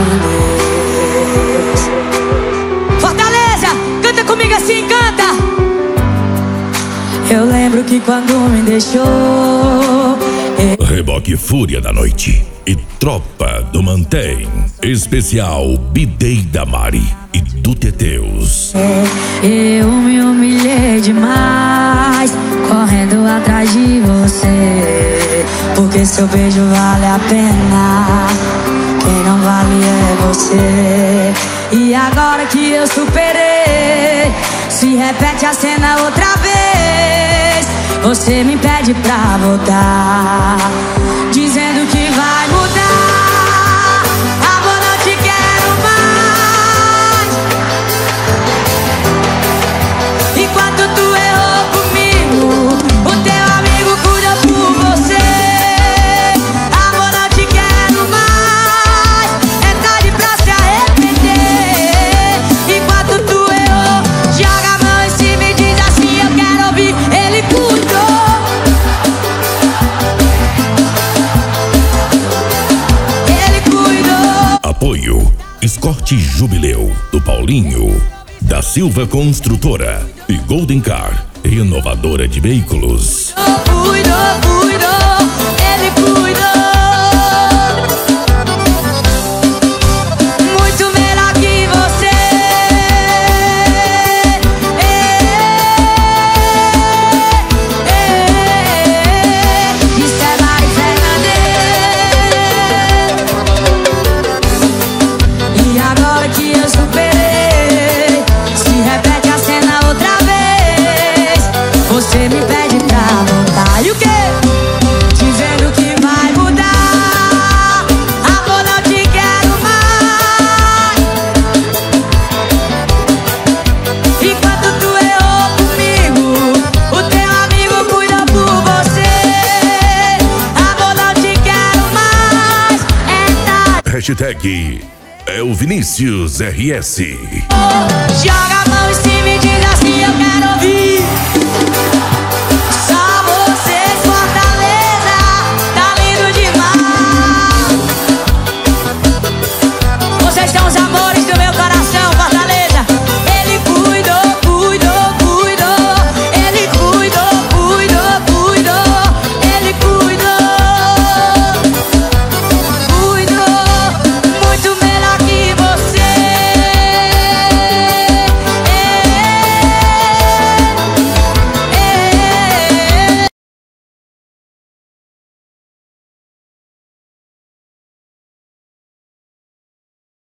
Deus. Fortaleza, canta comigo assim, canta. Eu lembro que quando me deixou. Reboque Fúria da Noite e Tropa do Mantém. Especial Bidei da Mari e do Teteus. Eu me humilhei demais, correndo atrás de você, porque seu beijo vale a pena, quem não vale é você. E agora que eu superei, se repete a cena outra vez. Você me pede pra voltar, dizendo que vai mudar. Amor, não te quero mais. Enquanto tu errou comigo, o teu amigo cuida por você. Amor, não te quero mais. É tarde pra se arrepender. Enquanto tu errou, joga a mão em cima e diz assim: eu quero ouvir. Ele cuidou. Apoio Escorte Jubileu do Paulinho, da Silva Construtora e Golden Car, renovadora de veículos. Cuidou, ele cuidou. Muito melhor que você. Isso é Mari Fernandes. E agora que eu superei, se repete a cena outra vez. Você me pede pra voltar. E o quê? Dizendo que vai mudar. Amor, não te quero mais. Enquanto tu errou comigo, o teu amigo cuida por você. Amor, não te quero mais. É tarde. Hashtag é o Vinícius RS. Joga a mão em cima.